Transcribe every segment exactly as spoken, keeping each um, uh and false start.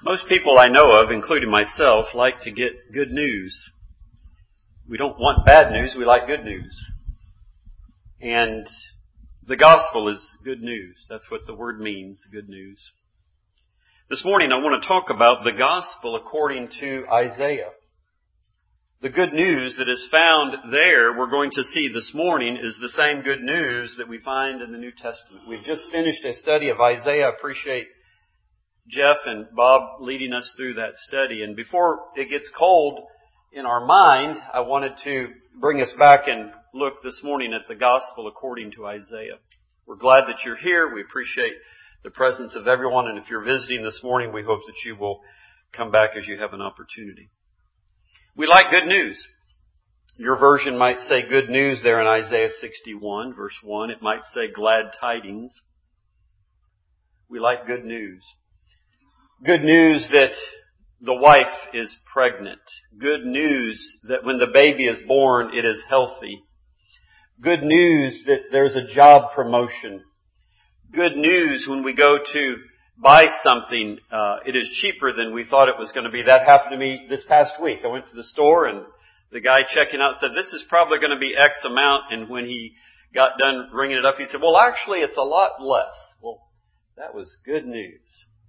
Most people I know of, including myself, like to get good news. We don't want bad news, we like good news. And the gospel is good news. That's what the word means, good news. This morning I want to talk about the gospel according to Isaiah. The good news that is found there, we're going to see this morning, is the same good news that we find in the New Testament. We've just finished a study of Isaiah. I appreciate Jeff and Bob leading us through that study. And before it gets cold in our mind, I wanted to bring us back and look this morning at the gospel according to Isaiah. We're glad that you're here. We appreciate the presence of everyone. And if you're visiting this morning, we hope that you will come back as you have an opportunity. We like good news. Your version might say good news there in Isaiah sixty-one, verse one. It might say glad tidings. We like good news. Good news that the wife is pregnant. Good news that when the baby is born, it is healthy. Good news that there's a job promotion. Good news when we go to buy something, uh, it is cheaper than we thought it was going to be. That happened to me this past week. I went to the store and the guy checking out said, this is probably going to be X amount. And when he got done ringing it up, he said, well, actually, it's a lot less. Well, that was good news.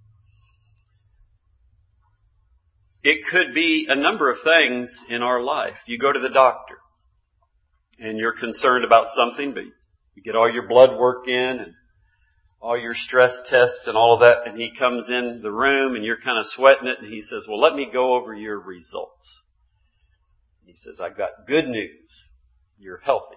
It could be a number of things in our life. You go to the doctor and you're concerned about something, but you get all your blood work in and all your stress tests and all of that, and he comes in the room and you're kind of sweating it, and he says, well, let me go over your results. He says, I've got good news. You're healthy.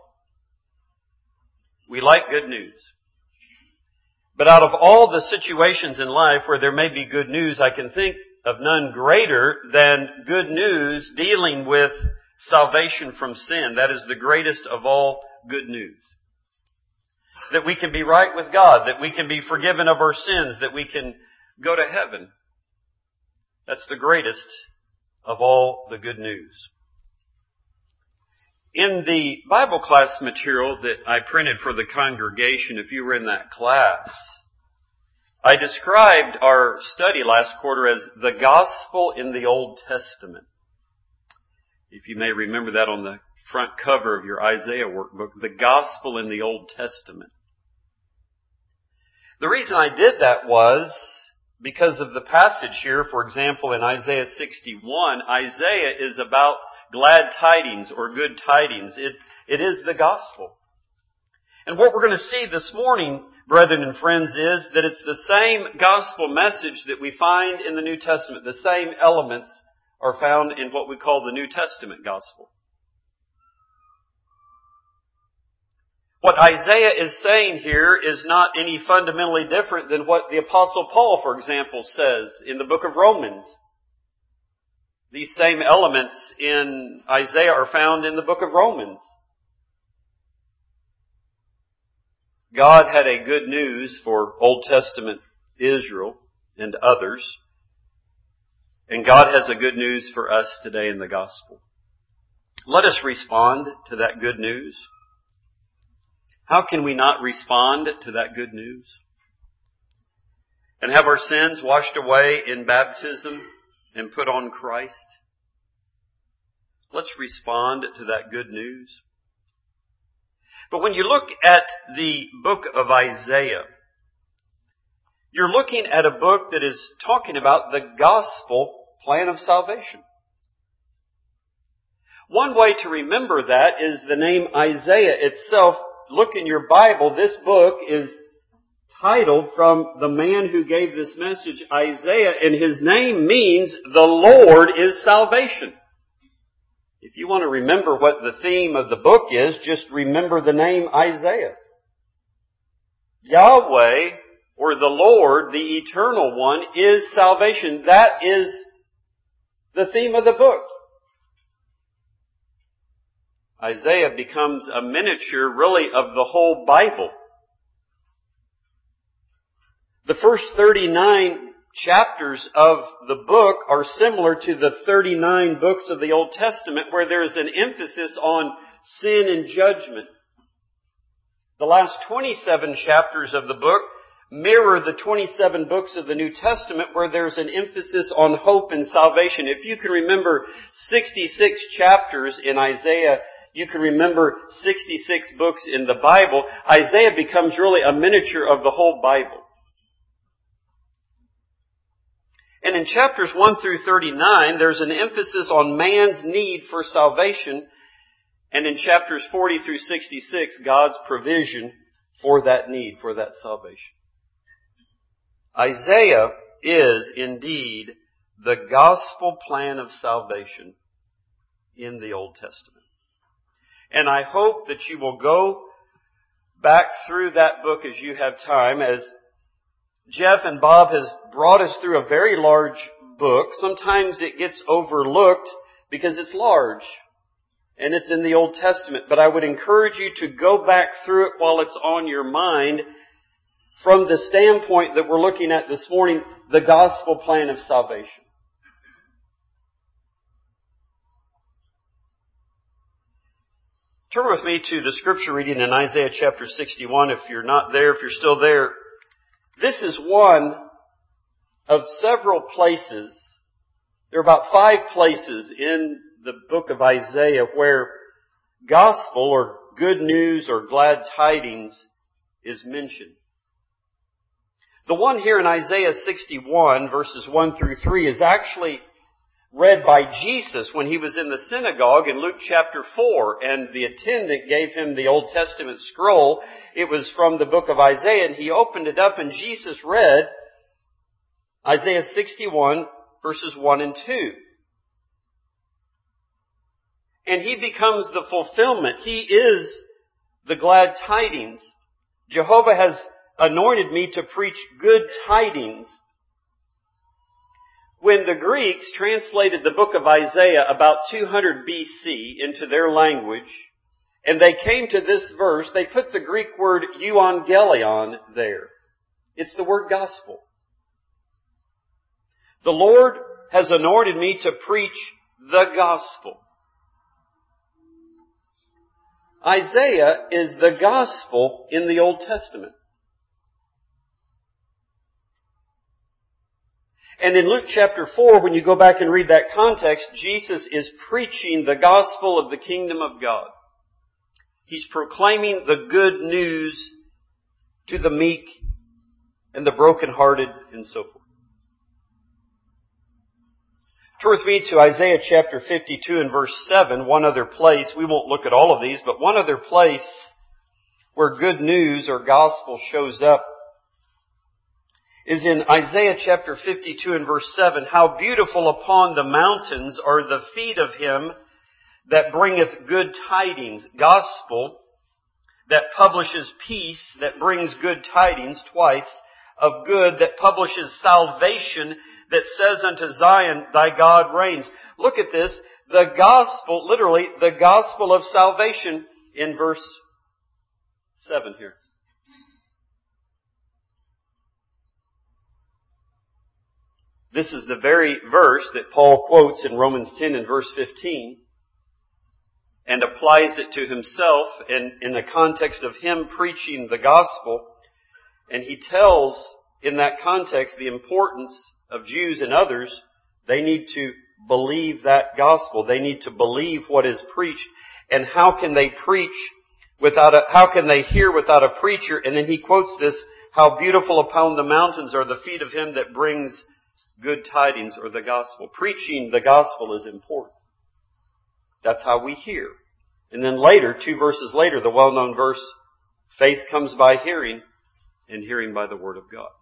We like good news. But out of all the situations in life where there may be good news, I can think of none greater than good news dealing with salvation from sin. That is the greatest of all good news. That we can be right with God, that we can be forgiven of our sins, that we can go to heaven. That's the greatest of all the good news. In the Bible class material that I printed for the congregation, if you were in that class, I described our study last quarter as the gospel in the Old Testament. If you may remember that on the front cover of your Isaiah workbook, the gospel in the Old Testament. The reason I did that was because of the passage here. For example, in Isaiah sixty-one, Isaiah is about glad tidings or good tidings. It, it is the gospel. And what we're going to see this morning, brethren and friends, is that it's the same gospel message that we find in the New Testament. The same elements are found in what we call the New Testament gospel. What Isaiah is saying here is not any fundamentally different than what the Apostle Paul, for example, says in the book of Romans. These same elements in Isaiah are found in the book of Romans. God had a good news for Old Testament Israel and others. And God has a good news for us today in the gospel. Let us respond to that good news. How can we not respond to that good news? And have our sins washed away in baptism and put on Christ? Let's respond to that good news. But when you look at the book of Isaiah, you're looking at a book that is talking about the gospel plan of salvation. One way to remember that is the name Isaiah itself. Look in your Bible, this book is titled from the man who gave this message, Isaiah, and his name means the Lord is salvation. If you want to remember what the theme of the book is, just remember the name Isaiah. Yahweh, or the Lord, the Eternal One, is salvation. That is the theme of the book. Isaiah becomes a miniature, really, of the whole Bible. The first thirty-nine chapters of the book are similar to the thirty-nine books of the Old Testament, where there is an emphasis on sin and judgment. The last twenty-seven chapters of the book mirror the twenty-seven books of the New Testament where there's an emphasis on hope and salvation. If you can remember sixty-six chapters in Isaiah, you can remember sixty-six books in the Bible, Isaiah becomes really a miniature of the whole Bible. And in chapters one through thirty-nine, there's an emphasis on man's need for salvation. And in chapters forty through sixty-six, God's provision for that need, for that salvation. Isaiah is indeed the gospel plan of salvation in the Old Testament. And I hope that you will go back through that book as you have time, as Jeff and Bob has brought us through a very large book. Sometimes it gets overlooked because it's large and it's in the Old Testament. But I would encourage you to go back through it while it's on your mind from the standpoint that we're looking at this morning, the gospel plan of salvation. Turn with me to the scripture reading in Isaiah chapter sixty-one. If you're not there, if you're still there, this is one of several places. There are about five places in the book of Isaiah where gospel or good news or glad tidings is mentioned. The one here in Isaiah sixty-one, verses one through three, is actually read by Jesus when he was in the synagogue in Luke chapter four, and the attendant gave him the Old Testament scroll. It was from the book of Isaiah, and he opened it up, and Jesus read Isaiah sixty-one, verses one and two. And he becomes the fulfillment. He is the glad tidings. Jehovah has anointed me to preach good tidings. When the Greeks translated the book of Isaiah about two hundred B C into their language, and they came to this verse, they put the Greek word euangelion there. It's the word gospel. The Lord has anointed me to preach the gospel. Isaiah is the gospel in the Old Testament. And in Luke chapter four, when you go back and read that context, Jesus is preaching the gospel of the kingdom of God. He's proclaiming the good news to the meek and the brokenhearted and so forth. Turn with me to Isaiah chapter fifty-two and verse seven, one other place. We won't look at all of these, but one other place where good news or gospel shows up is in Isaiah chapter fifty-two and verse seven. How beautiful upon the mountains are the feet of him that bringeth good tidings. Gospel that publishes peace, that brings good tidings, twice, of good, that publishes salvation, that says unto Zion, thy God reigns. Look at this. The gospel, literally, the gospel of salvation in verse seven here. This is the very verse that Paul quotes in Romans ten and verse fifteen and applies it to himself and in the context of him preaching the gospel. And he tells in that context the importance of Jews and others. They need to believe that gospel. They need to believe what is preached. And how can they preach without a, how can they hear without a preacher? And then he quotes this, how beautiful upon the mountains are the feet of him that brings good tidings or the gospel. Preaching the gospel is important. That's how we hear. And then later, two verses later, the well-known verse, faith comes by hearing, and hearing by the word of God.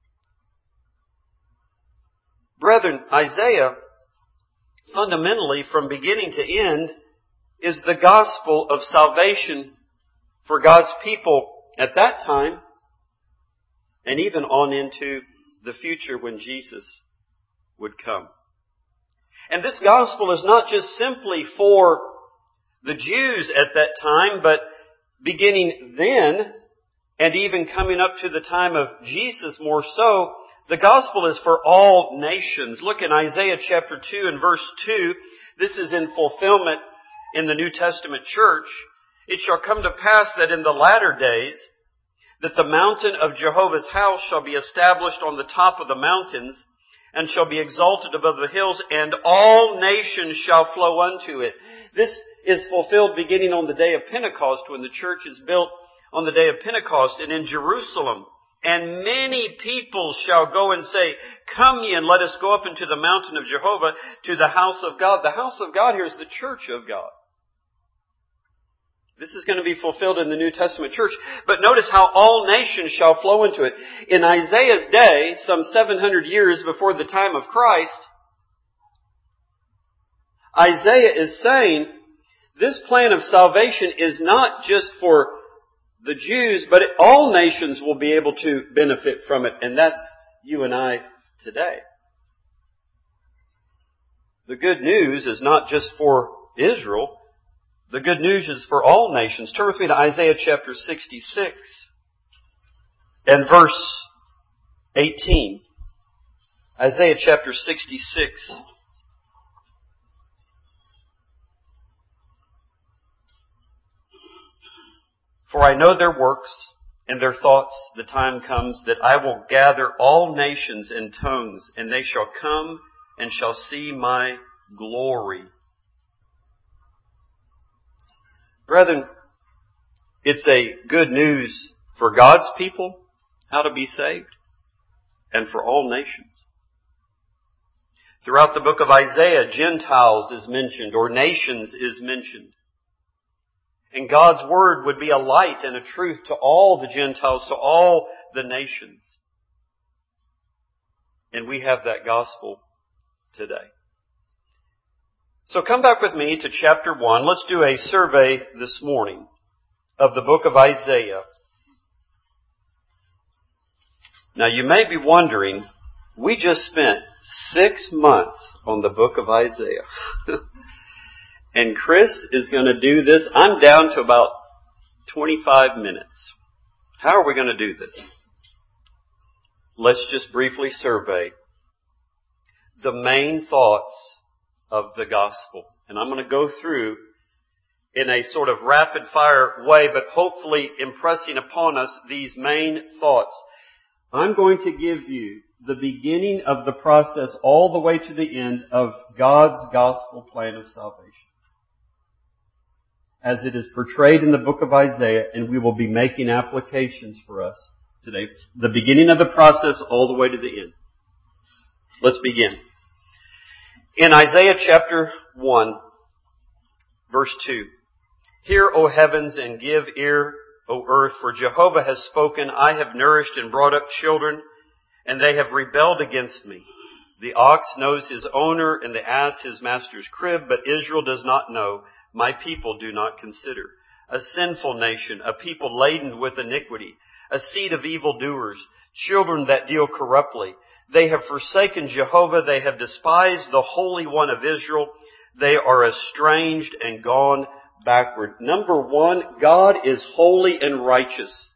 Brethren, Isaiah, fundamentally, from beginning to end, is the gospel of salvation for God's people at that time, and even on into the future when Jesus would come. And this gospel is not just simply for the Jews at that time, but beginning then, and even coming up to the time of Jesus more so, the gospel is for all nations. Look in Isaiah chapter two and verse two. This is in fulfillment in the New Testament church. It shall come to pass that in the latter days, that the mountain of Jehovah's house shall be established on the top of the mountains, and shall be exalted above the hills, and all nations shall flow unto it. This is fulfilled beginning on the day of Pentecost, when the church is built on the day of Pentecost, and in Jerusalem. And many people shall go and say, Come ye, and let us go up into the mountain of Jehovah, to the house of God. The house of God here is the church of God. This is going to be fulfilled in the New Testament church. But notice how all nations shall flow into it. In Isaiah's day, some seven hundred years before the time of Christ, Isaiah is saying this plan of salvation is not just for the Jews, but all nations will be able to benefit from it. And that's you and I today. The good news is not just for Israel. The good news is for all nations. Turn with me to Isaiah chapter sixty-six and verse eighteen. Isaiah chapter sixty-six. For I know their works and their thoughts. The time comes that I will gather all nations and tongues, and they shall come and shall see my glory. Brethren, it's a good news for God's people, how to be saved, and for all nations. Throughout the book of Isaiah, Gentiles is mentioned, or nations is mentioned. And God's Word would be a light and a truth to all the Gentiles, to all the nations. And we have that gospel today. So come back with me to chapter one. Let's do a survey this morning of the book of Isaiah. Now you may be wondering, we just spent six months on the book of Isaiah. And Chris is going to do this. I'm down to about twenty-five minutes. How are we going to do this? Let's just briefly survey the main thoughts of the gospel. And I'm going to go through in a sort of rapid fire way, but hopefully impressing upon us these main thoughts. I'm going to give you the beginning of the process all the way to the end of God's gospel plan of salvation, as it is portrayed in the book of Isaiah, and we will be making applications for us today. The beginning of the process all the way to the end. Let's begin. In Isaiah chapter one, verse two, Hear, O heavens, and give ear, O earth, for Jehovah has spoken. I have nourished and brought up children, and they have rebelled against me. The ox knows his owner, and the ass his master's crib, but Israel does not know. My people do not consider. A sinful nation, a people laden with iniquity, a seed of evildoers, children that deal corruptly. They have forsaken Jehovah. They have despised the Holy One of Israel. They are estranged and gone backward. Number one, God is holy and righteous.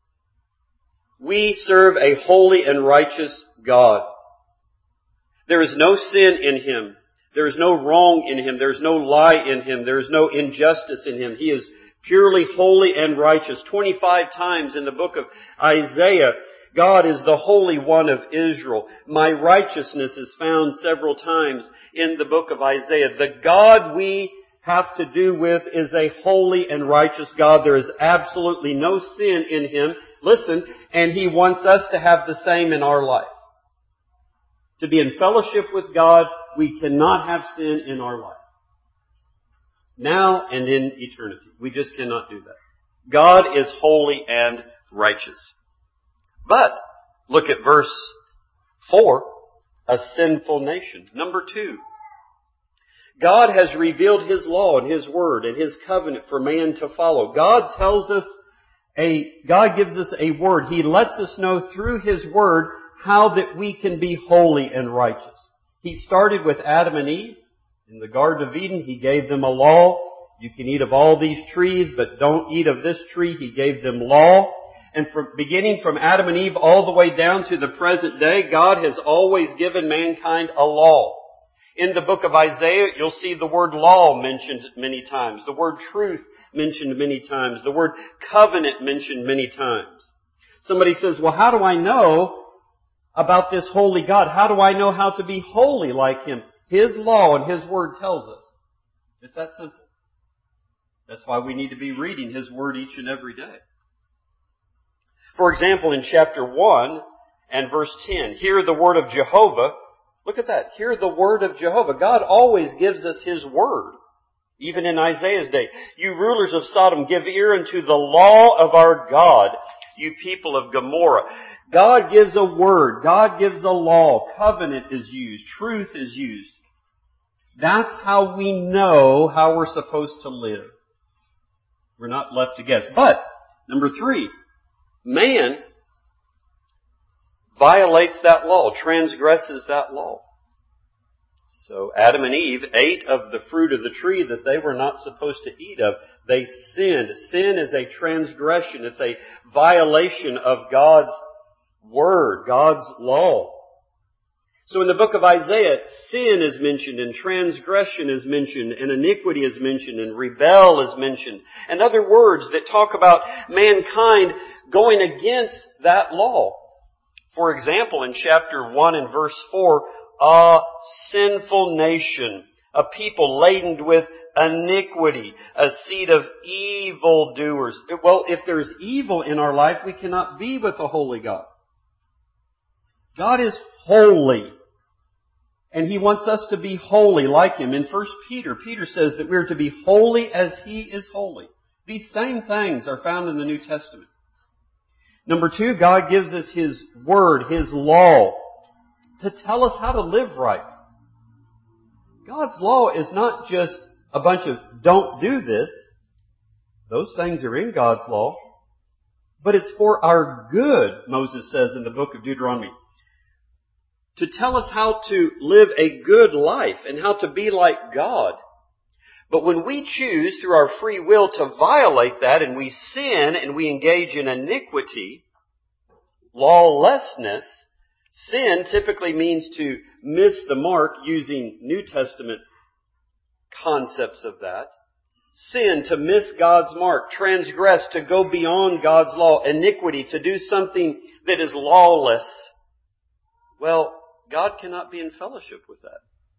We serve a holy and righteous God. There is no sin in Him. There is no wrong in Him. There is no lie in Him. There is no injustice in Him. He is purely holy and righteous. twenty-five times in the book of Isaiah, God is the Holy One of Israel. My righteousness is found several times in the book of Isaiah. The God we have to do with is a holy and righteous God. There is absolutely no sin in Him. Listen, and He wants us to have the same in our life. To be in fellowship with God, we cannot have sin in our life. Now and in eternity. We just cannot do that. God is holy and righteous. But, look at verse four, a sinful nation. Number two, God has revealed His law and His word and His covenant for man to follow. God tells us a, God gives us a word. He lets us know through His word how that we can be holy and righteous. He started with Adam and Eve. In the Garden of Eden, He gave them a law. You can eat of all these trees, but don't eat of this tree. He gave them law. And from beginning from Adam and Eve all the way down to the present day, God has always given mankind a law. In the book of Isaiah, you'll see the word law mentioned many times. The word truth mentioned many times. The word covenant mentioned many times. Somebody says, well, how do I know about this holy God? How do I know how to be holy like Him? His law and His Word tells us. It's that simple. That's why we need to be reading His Word each and every day. For example, in chapter one and verse ten, hear the word of Jehovah. Look at that. Hear the word of Jehovah. God always gives us His Word. Even in Isaiah's day. You rulers of Sodom, give ear unto the law of our God, you people of Gomorrah. God gives a word. God gives a law. Covenant is used. Truth is used. That's how we know how we're supposed to live. We're not left to guess. But, number three, man violates that law, transgresses that law. So Adam and Eve ate of the fruit of the tree that they were not supposed to eat of. They sinned. Sin is a transgression. It's a violation of God's Word, God's law. So in the book of Isaiah, sin is mentioned, and transgression is mentioned, and iniquity is mentioned, and rebel is mentioned, and other words that talk about mankind going against that law. For example, in chapter one and verse four, a sinful nation, a people laden with iniquity, a seed of evildoers. Well, if there's evil in our life, we cannot be with a holy God. God is holy. And He wants us to be holy like Him. In First Peter, Peter says that we're to be holy as He is holy. These same things are found in the New Testament. Number two, God gives us His Word, His law, to tell us how to live right. God's law is not just a bunch of don't do this. Those things are in God's law. But it's for our good, Moses says in the book of Deuteronomy. To tell us how to live a good life and how to be like God. But when we choose through our free will to violate that and we sin and we engage in iniquity, lawlessness, sin typically means to miss the mark using New Testament concepts of that. Sin, to miss God's mark. Transgress, to go beyond God's law. Iniquity, to do something that is lawless. Well, God cannot be in fellowship with that.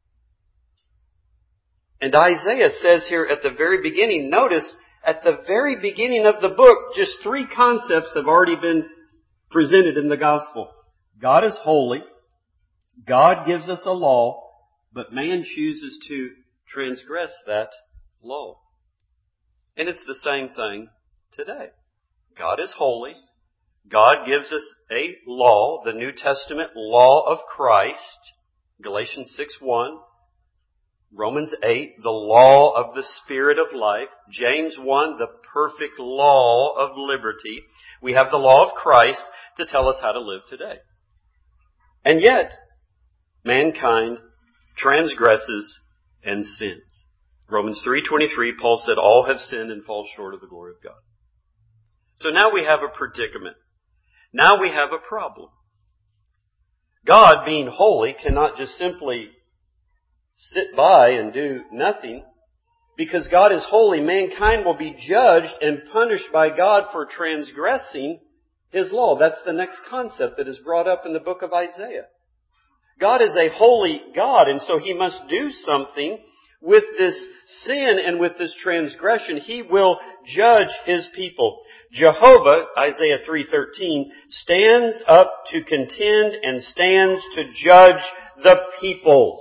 And Isaiah says here at the very beginning, notice at the very beginning of the book, just three concepts have already been presented in the gospel. God is holy. God gives us a law, but man chooses to transgress that law. And it's the same thing today. God is holy. God gives us a law, the New Testament law of Christ, Galatians six one, Romans eight, the law of the Spirit of life, James one, the perfect law of liberty. We have the law of Christ to tell us how to live today. And yet, mankind transgresses and sins. Romans three twenty-three, Paul said, all have sinned and fall short of the glory of God. So now we have a predicament. Now we have a problem. God, being holy, cannot just simply sit by and do nothing. Because God is holy, mankind will be judged and punished by God for transgressing His law. That's the next concept that is brought up in the book of Isaiah. God is a holy God, and so He must do something with this sin and with this transgression. He will judge His people. Jehovah, Isaiah three thirteen, stands up to contend and stands to judge the peoples.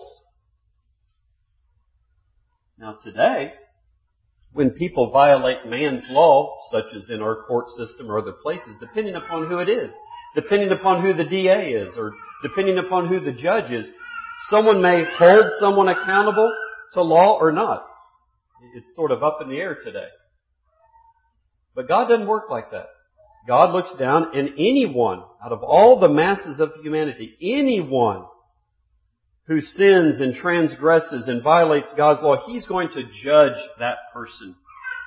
Now today, when people violate man's law, such as in our court system or other places, depending upon who it is, depending upon who the D A is, or depending upon who the judge is, someone may hold someone accountable to law or not. It's sort of up in the air today. But God doesn't work like that. God looks down, and anyone, out of all the masses of humanity, anyone who sins and transgresses and violates God's law, He's going to judge that person.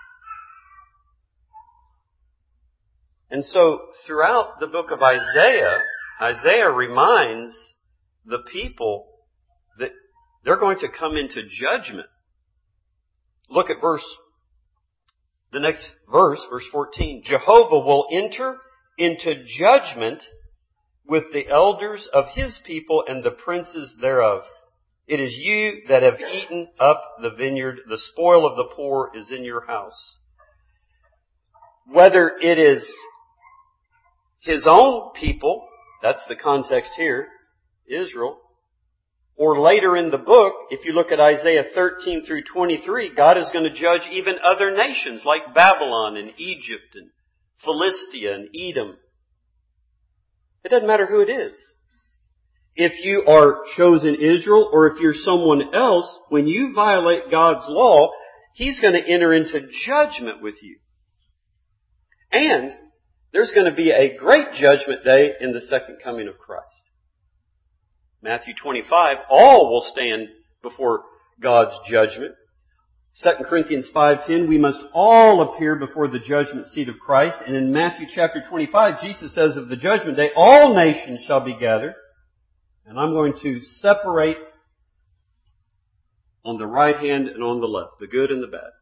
And so, throughout the book of Isaiah, Isaiah reminds the people that they're going to come into judgment. Look at verse, the next verse, verse fourteen. Jehovah will enter into judgment with the elders of his people and the princes thereof. It is you that have eaten up the vineyard. The spoil of the poor is in your house. Whether it is his own people, that's the context here, Israel, or later in the book, if you look at Isaiah thirteen through twenty-three, God is going to judge even other nations like Babylon and Egypt and Philistia and Edom. It doesn't matter who it is. If you are chosen Israel or if you're someone else, when you violate God's law, He's going to enter into judgment with you. And there's going to be a great judgment day in the second coming of Christ. Matthew twenty-five, all will stand before God's judgment. Second Corinthians five ten, we must all appear before the judgment seat of Christ. And in Matthew chapter twenty-five, Jesus says of the judgment day, all nations shall be gathered. And I'm going to separate on the right hand and on the left, the good and the bad.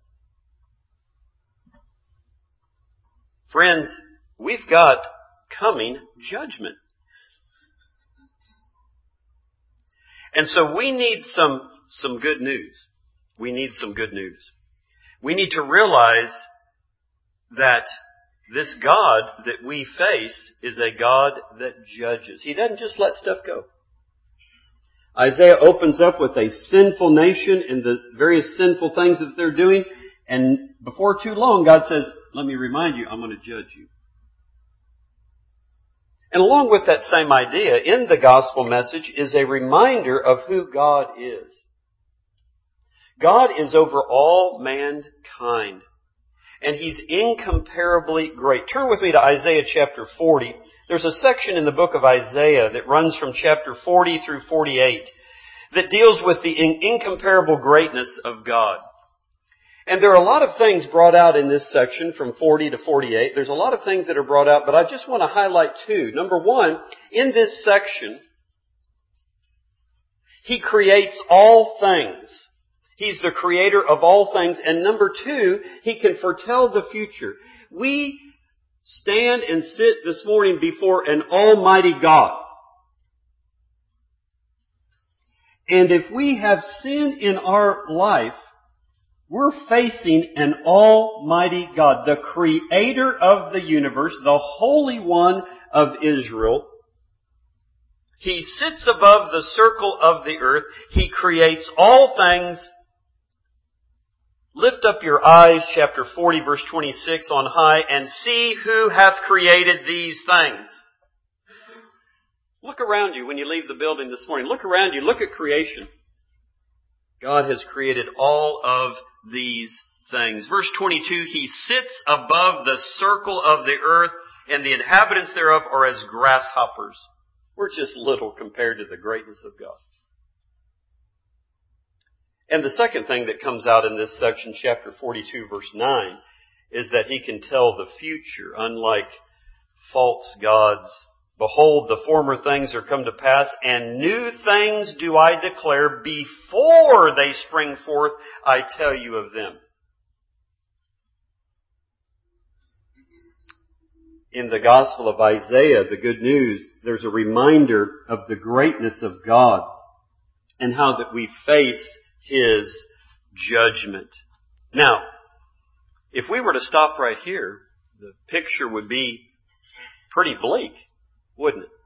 Friends, we've got coming judgment. And so we need some, some good news. We need some good news. We need to realize that this God that we face is a God that judges. He doesn't just let stuff go. Isaiah opens up with a sinful nation and the various sinful things that they're doing. And before too long, God says, let me remind you, I'm going to judge you. And along with that same idea, in the gospel message is a reminder of who God is. God is over all mankind. And He's incomparably great. Turn with me to Isaiah chapter forty. There's a section in the book of Isaiah that runs from chapter forty through forty-eight that deals with the incomparable greatness of God. And there are a lot of things brought out in this section from forty to forty-eight. There's a lot of things that are brought out, but I just want to highlight two. Number one, in this section, He creates all things. He's the creator of all things. And number two, He can foretell the future. We stand and sit this morning before an almighty God. And if we have sin in our life, we're facing an almighty God, the creator of the universe, the Holy One of Israel. He sits above the circle of the earth. He creates all things. Lift up your eyes, chapter forty, verse twenty-six, on high, and see who hath created these things. Look around you when you leave the building this morning. Look around you. Look at creation. God has created all of these things. Verse twenty-two, He sits above the circle of the earth, and the inhabitants thereof are as grasshoppers. We're just little compared to the greatness of God. And the second thing that comes out in this section, chapter forty-two, verse nine, is that He can tell the future, unlike false gods. Behold, the former things are come to pass, and new things do I declare. Before they spring forth, I tell you of them. In the Gospel of Isaiah, the good news, there's a reminder of the greatness of God and how that we face His judgment. Now, if we were to stop right here, the picture would be pretty bleak, wouldn't it?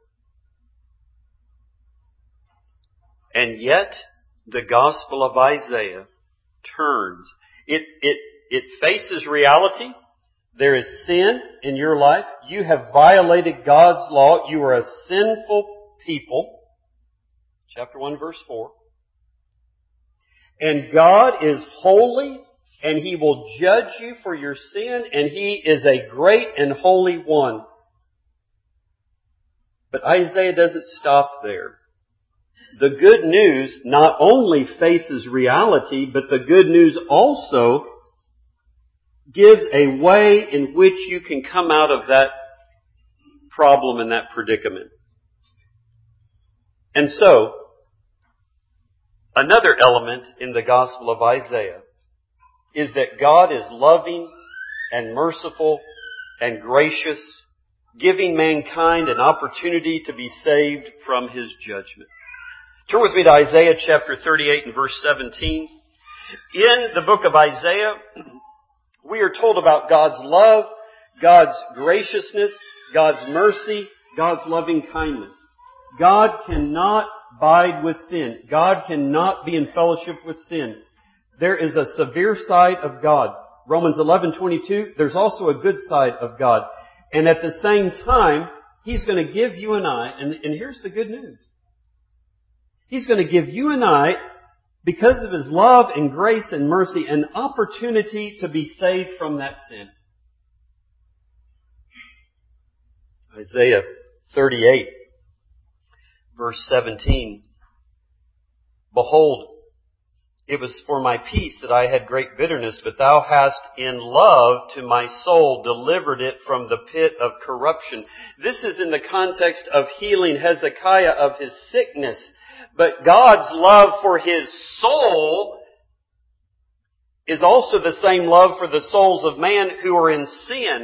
And yet, the Gospel of Isaiah turns. It, it, it faces reality. There is sin in your life. You have violated God's law. You are a sinful people. Chapter one, verse four. And God is holy, and He will judge you for your sin, and He is a great and holy one. But Isaiah doesn't stop there. The good news not only faces reality, but the good news also gives a way in which you can come out of that problem and that predicament. And so, another element in the Gospel of Isaiah is that God is loving and merciful and gracious giving mankind an opportunity to be saved from His judgment. Turn with me to Isaiah chapter thirty-eight and verse seventeen. In the book of Isaiah, we are told about God's love, God's graciousness, God's mercy, God's loving kindness. God cannot abide with sin. God cannot be in fellowship with sin. There is a severe side of God. Romans eleven twenty-two, there's also a good side of God. And at the same time, He's going to give you and I, and, and here's the good news. He's going to give you and I, because of His love and grace and mercy, an opportunity to be saved from that sin. Isaiah thirty-eight, verse seventeen. Behold, it was for my peace that I had great bitterness, but Thou hast in love to my soul delivered it from the pit of corruption. This is in the context of healing Hezekiah of his sickness. But God's love for His soul is also the same love for the souls of man who are in sin.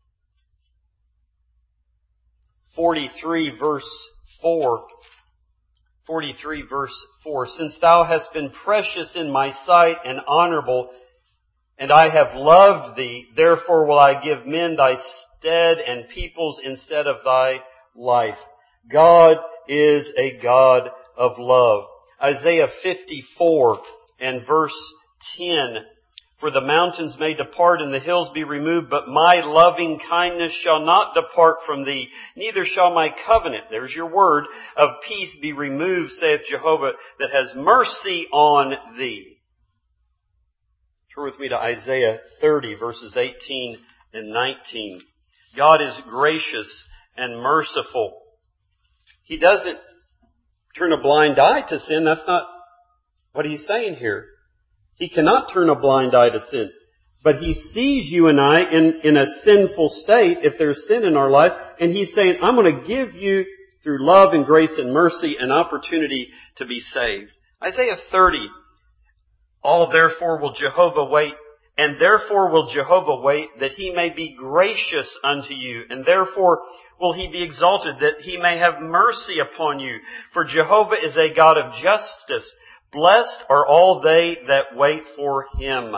forty-three verse four. forty-three verse four. Since Thou hast been precious in my sight and honorable, and I have loved Thee, therefore will I give men Thy stead and peoples instead of Thy life. God is a God of love. Isaiah fifty-four and verse ten. For the mountains may depart and the hills be removed, but my loving kindness shall not depart from thee, neither shall my covenant, there's your word, of peace be removed, saith Jehovah, that has mercy on thee. Turn with me to Isaiah thirty, verses eighteen and nineteen. God is gracious and merciful. He doesn't turn a blind eye to sin. That's not what He's saying here. He cannot turn a blind eye to sin. But He sees you and I in, in a sinful state if there's sin in our life. And He's saying, I'm going to give you, through love and grace and mercy, an opportunity to be saved. Isaiah thirty. All therefore will Jehovah wait, and therefore will Jehovah wait, that He may be gracious unto you, and therefore will He be exalted, that He may have mercy upon you. For Jehovah is a God of justice. Blessed are all they that wait for Him.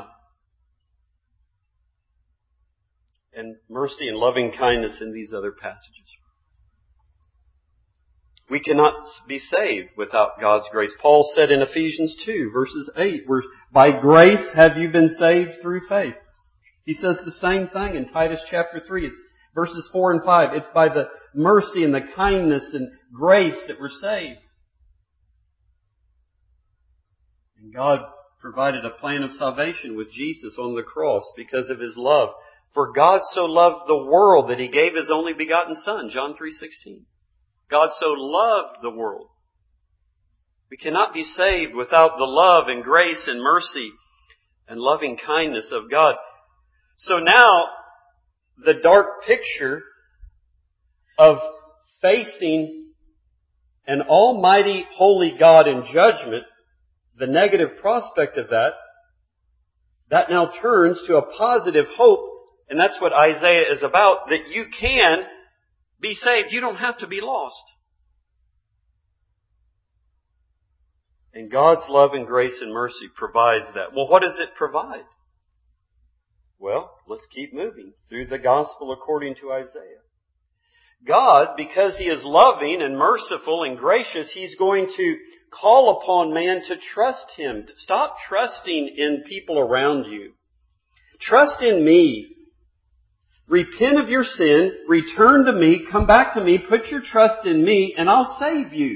And mercy and loving kindness in these other passages. We cannot be saved without God's grace. Paul said in Ephesians two, verses eight, where by grace have you been saved through faith. He says the same thing in Titus chapter three. It's verses four and five. It's by the mercy and the kindness and grace that we're saved. And God provided a plan of salvation with Jesus on the cross because of His love. For God so loved the world that He gave His only begotten Son, John three sixteen. God so loved the world. We cannot be saved without the love and grace and mercy and loving kindness of God. So now, the dark picture of facing an almighty, holy God in judgment, the negative prospect of that, that now turns to a positive hope, and that's what Isaiah is about, that you can be saved. You don't have to be lost. And God's love and grace and mercy provides that. Well, what does it provide? Well, let's keep moving through the gospel according to Isaiah. God, because He is loving and merciful and gracious, He's going to call upon man to trust Him. Stop trusting in people around you. Trust in me. Repent of your sin, return to me, come back to me, put your trust in me, and I'll save you.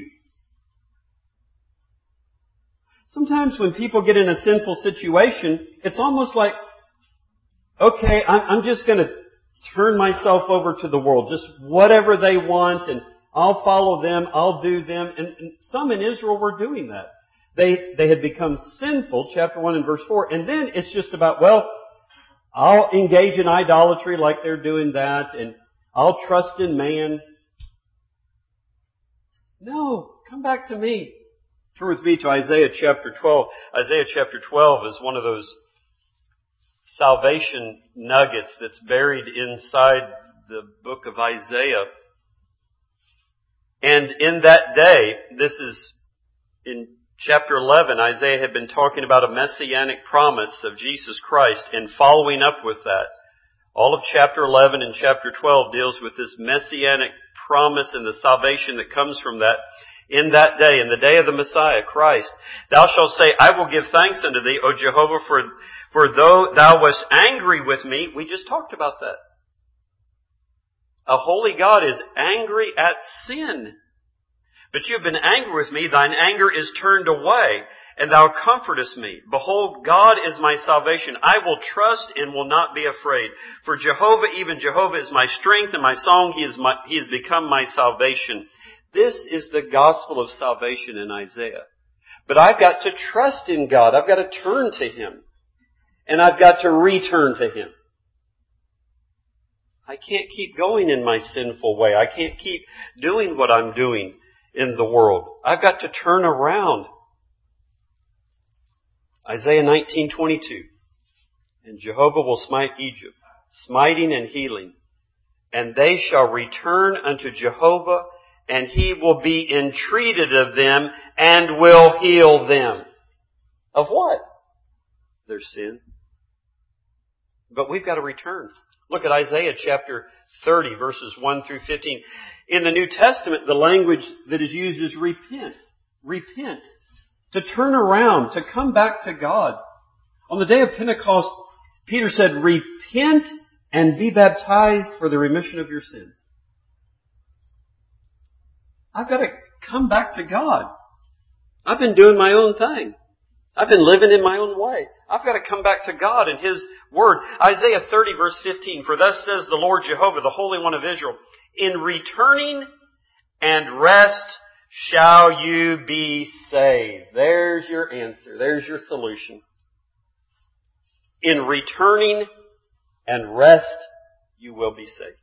Sometimes when people get in a sinful situation, it's almost like, okay, I'm just going to turn myself over to the world. Just whatever they want, and I'll follow them, I'll do them. And, and some in Israel were doing that. They, they had become sinful, chapter one and verse four, and then it's just about, well, I'll engage in idolatry like they're doing that, and I'll trust in man. No, come back to me. Turn with me to Isaiah chapter twelve. Isaiah chapter twelve is one of those salvation nuggets that's buried inside the book of Isaiah. And in that day, this is in chapter eleven, Isaiah had been talking about a messianic promise of Jesus Christ, and following up with that, all of chapter eleven and chapter twelve deals with this messianic promise and the salvation that comes from that. In that day, in the day of the Messiah, Christ, thou shalt say, I will give thanks unto thee, O Jehovah, for, for though thou wast angry with me. We just talked about that. A holy God is angry at sin. But you have been angry with me, thine anger is turned away, and thou comfortest me. Behold, God is my salvation. I will trust and will not be afraid. For Jehovah, even Jehovah, is my strength and my song. He is my, he has become my salvation. This is the gospel of salvation in Isaiah. But I've got to trust in God. I've got to turn to Him. And I've got to return to Him. I can't keep going in my sinful way. I can't keep doing what I'm doing in the world. I've got to turn around. Isaiah nineteen twenty-two. And Jehovah will smite Egypt, smiting and healing. And they shall return unto Jehovah, and He will be entreated of them, and will heal them. Of what? Their sin. But we've got to return. Look at Isaiah chapter thirty, verses one through fifteen. In the New Testament, the language that is used is repent. Repent. To turn around, to come back to God. On the day of Pentecost, Peter said, repent and be baptized for the remission of your sins. I've got to come back to God. I've been doing my own thing. I've been living in my own way. I've got to come back to God and His Word. Isaiah thirty verse fifteen, for thus says the Lord Jehovah, the Holy One of Israel, in returning and rest shall you be saved. There's your answer. There's your solution. In returning and rest, you will be saved.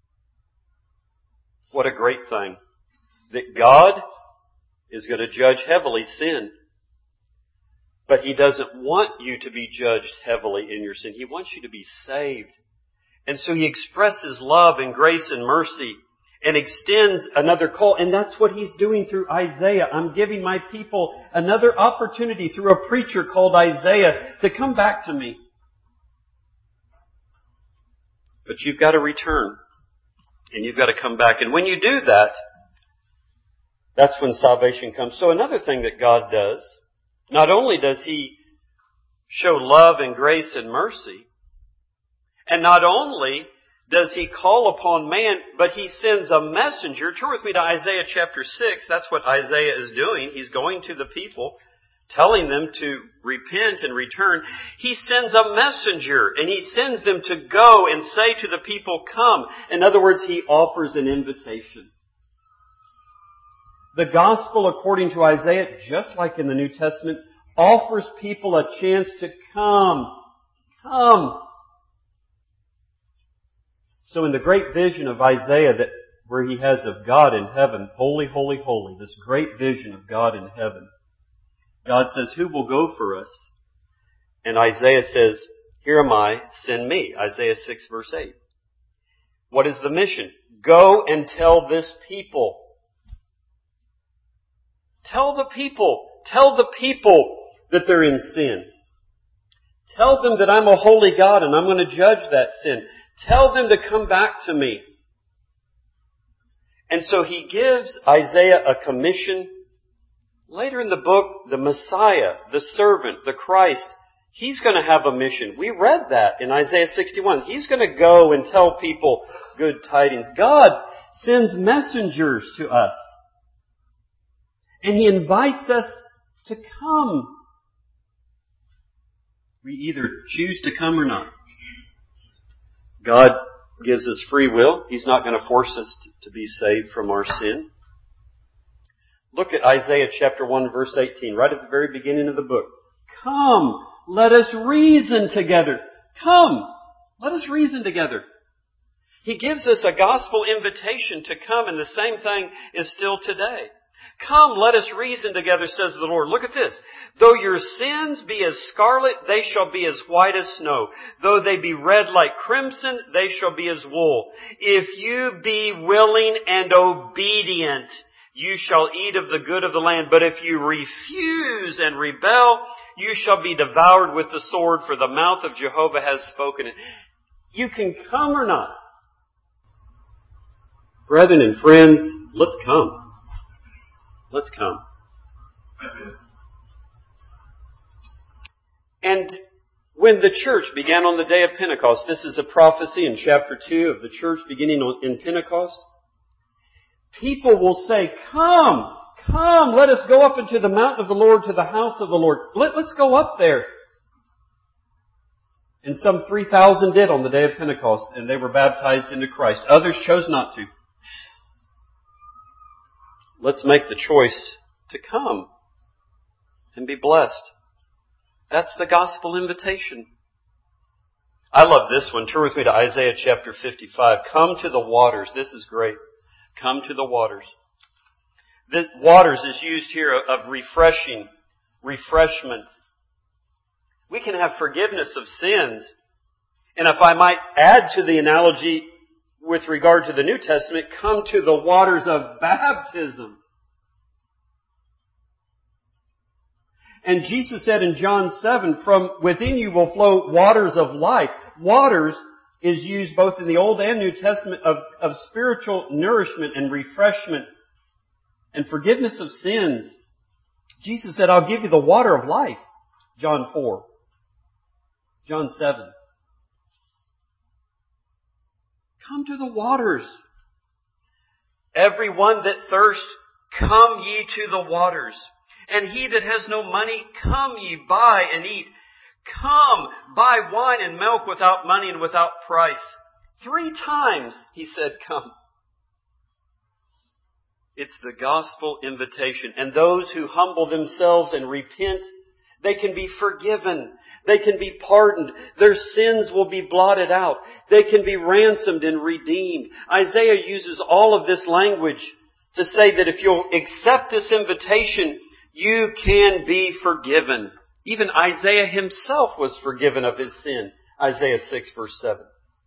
What a great thing. That God is going to judge heavily sin. But He doesn't want you to be judged heavily in your sin. He wants you to be saved. And so He expresses love and grace and mercy and extends another call. And that's what He's doing through Isaiah. I'm giving my people another opportunity through a preacher called Isaiah to come back to me. But you've got to return. And you've got to come back. And when you do that, that's when salvation comes. So another thing that God does, not only does He show love and grace and mercy, and not only does He call upon man, but He sends a messenger. Turn with me to Isaiah chapter six. That's what Isaiah is doing. He's going to the people, telling them to repent and return. He sends a messenger, and He sends them to go and say to the people, come. In other words, He offers an invitation. The gospel, according to Isaiah, just like in the New Testament, offers people a chance to come. Come. So in the great vision of Isaiah that where he has of God in heaven, holy, holy, holy, this great vision of God in heaven, God says, who will go for us? And Isaiah says, here am I, send me. Isaiah six verse eight. What is the mission? Go and tell this people. Tell the people, tell the people that they're in sin. Tell them that I'm a holy God and I'm going to judge that sin. Tell them to come back to me. And so He gives Isaiah a commission. Later in the book, the Messiah, the servant, the Christ, He's going to have a mission. We read that in Isaiah sixty-one. He's going to go and tell people good tidings. God sends messengers to us. And He invites us to come. We either choose to come or not. God gives us free will. He's not going to force us to be saved from our sin. Look at Isaiah chapter one verse eighteen, right at the very beginning of the book. Come, let us reason together. Come, let us reason together. He gives us a gospel invitation to come, and the same thing is still today. Come, let us reason together, says the Lord. Look at this. Though your sins be as scarlet, they shall be as white as snow. Though they be red like crimson, they shall be as wool. If you be willing and obedient, you shall eat of the good of the land. But if you refuse and rebel, you shall be devoured with the sword, for the mouth of Jehovah has spoken it. You can come or not. Brethren and friends, let's come. Let's come. And when the church began on the day of Pentecost, this is a prophecy in chapter two of the church beginning on, in Pentecost, people will say, come, come, let us go up into the mountain of the Lord, to the house of the Lord. Let, let's go up there. And some three thousand did on the day of Pentecost, and they were baptized into Christ. Others chose not to. Let's make the choice to come and be blessed. That's the gospel invitation. I love this one. Turn with me to Isaiah chapter fifty-five. Come to the waters. This is great. Come to the waters. The waters is used here of refreshing, refreshment. We can have forgiveness of sins. And if I might add to the analogy with regard to the New Testament, come to the waters of baptism. And Jesus said in John seven, from within you will flow waters of life. Waters is used both in the Old and New Testament of, of spiritual nourishment and refreshment and forgiveness of sins. Jesus said, I'll give you the water of life. John four. John seven. Come to the waters. Everyone that thirst, come ye to the waters. And he that has no money, come ye, buy and eat. Come, buy wine and milk without money and without price. Three times he said, come. It's the gospel invitation. And those who humble themselves and repent, they can be forgiven. They can be pardoned. Their sins will be blotted out. They can be ransomed and redeemed. Isaiah uses all of this language to say that if you'll accept this invitation, you can be forgiven. Even Isaiah himself was forgiven of his sin. Isaiah six verse seven.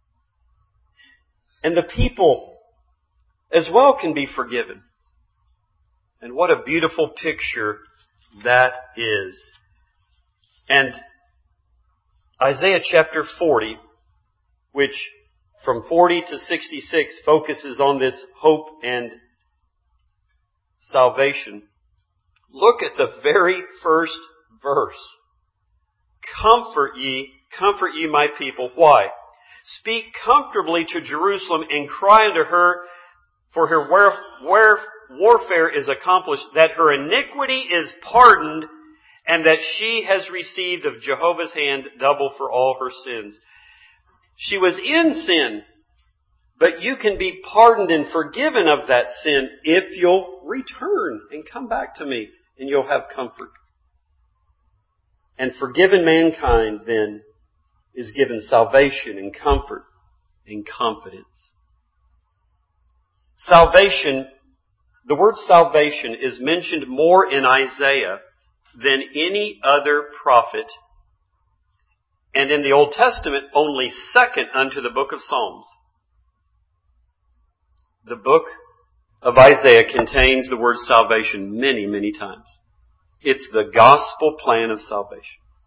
And the people as well can be forgiven. And what a beautiful picture that is. And Isaiah chapter forty, which from forty to sixty-six focuses on this hope and salvation. Look at the very first verse. Comfort ye, comfort ye my people. Why? Speak comfortably to Jerusalem and cry unto her, for her war, war, warfare is accomplished, that her iniquity is pardoned, and that she has received of Jehovah's hand double for all her sins. She was in sin, but you can be pardoned and forgiven of that sin if you'll return and come back to me, and you'll have comfort. And forgiven mankind, then, is given salvation and comfort and confidence. Salvation, the word salvation is mentioned more in Isaiah than any other prophet, and in the Old Testament only second unto the book of Psalms. The book of Isaiah contains the word salvation many, many times. It's the gospel plan of salvation.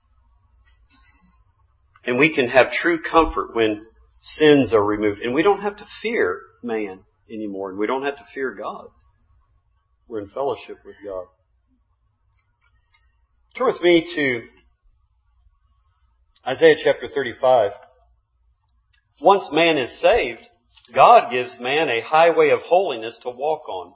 And we can have true comfort when sins are removed. And we don't have to fear man anymore. And we don't have to fear God. We're in fellowship with God. Turn with me to Isaiah chapter thirty-five. Once man is saved, God gives man a highway of holiness to walk on.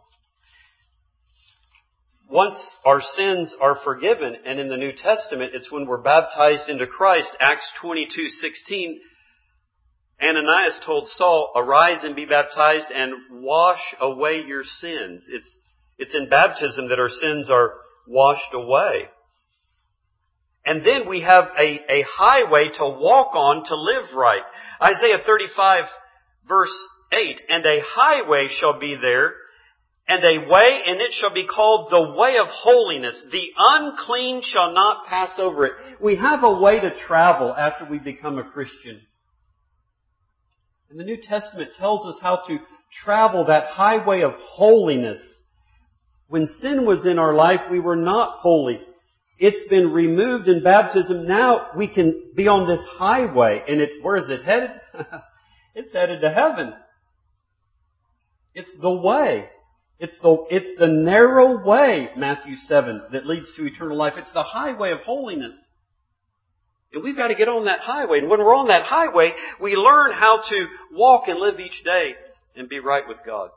Once our sins are forgiven, and in the New Testament, it's when we're baptized into Christ. Acts twenty-two sixteen, Ananias told Saul, arise and be baptized and wash away your sins. It's, it's in baptism that our sins are washed away. And then we have a, a highway to walk on to live right. Isaiah thirty-five verse eight, and a highway shall be there, And a way, and it shall be called the way of holiness. The unclean shall not pass over it. We have a way to travel after we become a Christian. And the New Testament tells us how to travel that highway of holiness. When sin was in our life, we were not holy. It's been removed in baptism. Now we can be on this highway. And it, where is it headed? It's headed to heaven. It's the way. It's the, it's the narrow way, Matthew seven, that leads to eternal life. It's the highway of holiness. And we've got to get on that highway. And when we're on that highway, we learn how to walk and live each day and be right with God.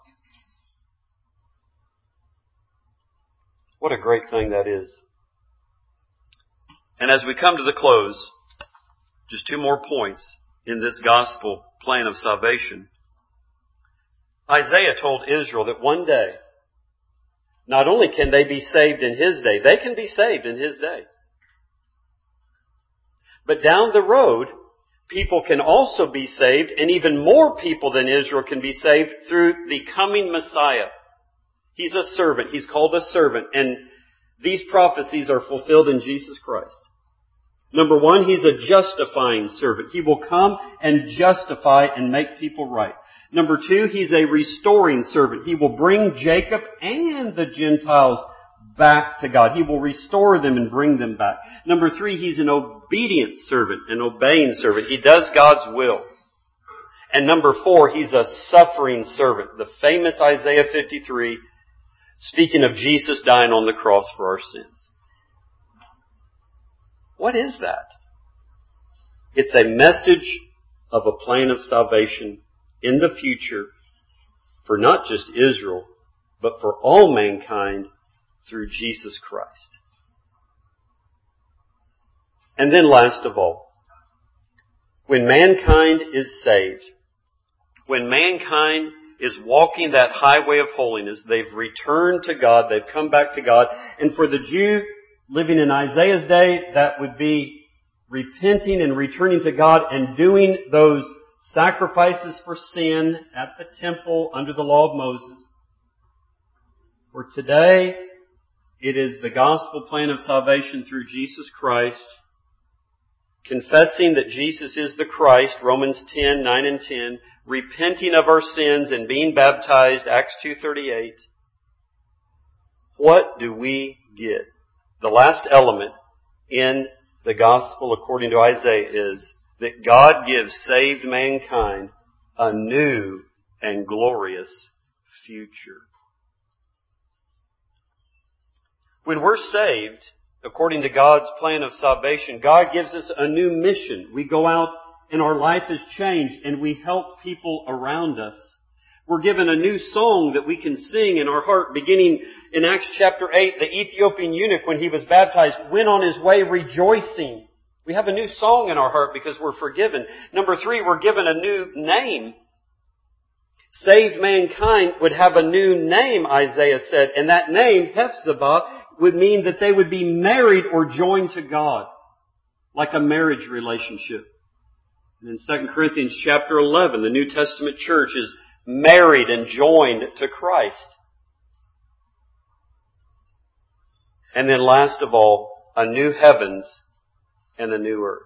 What a great thing that is. And as we come to the close, just two more points in this gospel plan of salvation. Isaiah told Israel that one day, not only can they be saved in His day, they can be saved in His day. But down the road, people can also be saved, and even more people than Israel can be saved through the coming Messiah. He's a servant. He's called a servant. And these prophecies are fulfilled in Jesus Christ. Number one, He's a justifying servant. He will come and justify and make people right. Number two, He's a restoring servant. He will bring Jacob and the Gentiles back to God. He will restore them and bring them back. Number three, He's an obedient servant, an obeying servant. He does God's will. And number four, He's a suffering servant. The famous Isaiah fifty-three, speaking of Jesus dying on the cross for our sins. What is that? It's a message of a plan of salvation in the future for not just Israel, but for all mankind through Jesus Christ. And then last of all, when mankind is saved, when mankind is walking that highway of holiness, they've returned to God, they've come back to God, and for the Jew living in Isaiah's day, that would be repenting and returning to God and doing those sacrifices for sin at the temple under the law of Moses. For today, it is the gospel plan of salvation through Jesus Christ, confessing that Jesus is the Christ, Romans ten, nine and ten, repenting of our sins and being baptized, Acts two thirty-eight. What do we get? The last element in the gospel according to Isaiah is that God gives saved mankind a new and glorious future. When we're saved, according to God's plan of salvation, God gives us a new mission. We go out and our life is changed and we help people around us. We're given a new song that we can sing in our heart. Beginning in Acts chapter eight, the Ethiopian eunuch, when he was baptized, went on his way rejoicing. We have a new song in our heart because we're forgiven. Number three, we're given a new name. Saved mankind would have a new name, Isaiah said, and that name, Hephzibah, would mean that they would be married or joined to God, like a marriage relationship. And in Second Corinthians chapter eleven, the New Testament church is married and joined to Christ. And then last of all, a new heavens and a new earth.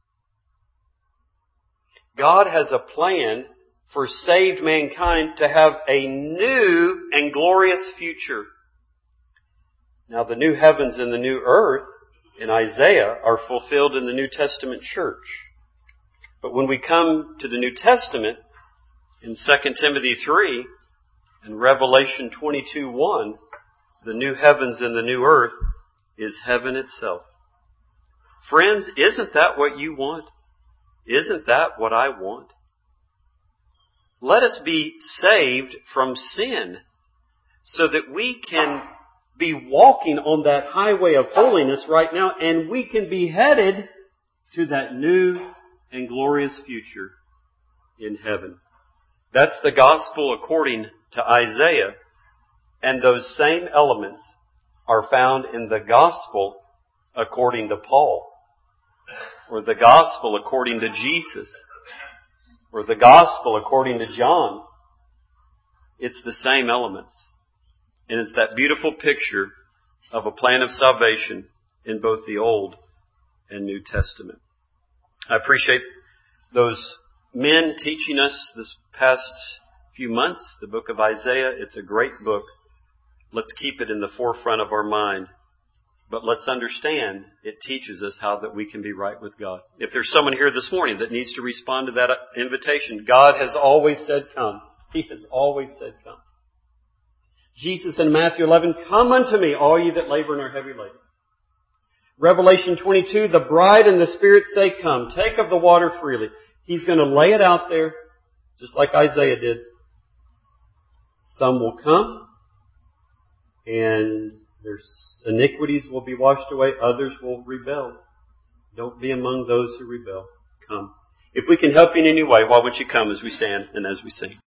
God has a plan for saved mankind to have a new and glorious future. Now, the new heavens and the new earth in Isaiah are fulfilled in the New Testament church. But when we come to the New Testament, in Second Timothy three and Revelation twenty-two one, the new heavens and the new earth is heaven itself. Friends, isn't that what you want? Isn't that what I want? Let us be saved from sin so that we can be walking on that highway of holiness right now, and we can be headed to that new and glorious future in heaven. That's the gospel according to Isaiah, and those same elements are found in the gospel according to Paul, or the gospel according to Jesus, or the gospel according to John. It's the same elements. And it's that beautiful picture of a plan of salvation in both the Old and New Testament. I appreciate those men teaching us this past few months, the book of Isaiah. It's a great book. Let's keep it in the forefront of our mind. But let's understand it teaches us how that we can be right with God. If there's someone here this morning that needs to respond to that invitation, God has always said come. He has always said come. Jesus in Matthew eleven, come unto me, all ye that labor and are heavy laden. Revelation twenty-two, the bride and the Spirit say come. Take of the water freely. He's going to lay it out there, just like Isaiah did. Some will come, and their iniquities will be washed away. Others will rebel. Don't be among those who rebel. Come. If we can help you in any way, why won't you come as we stand and as we sing?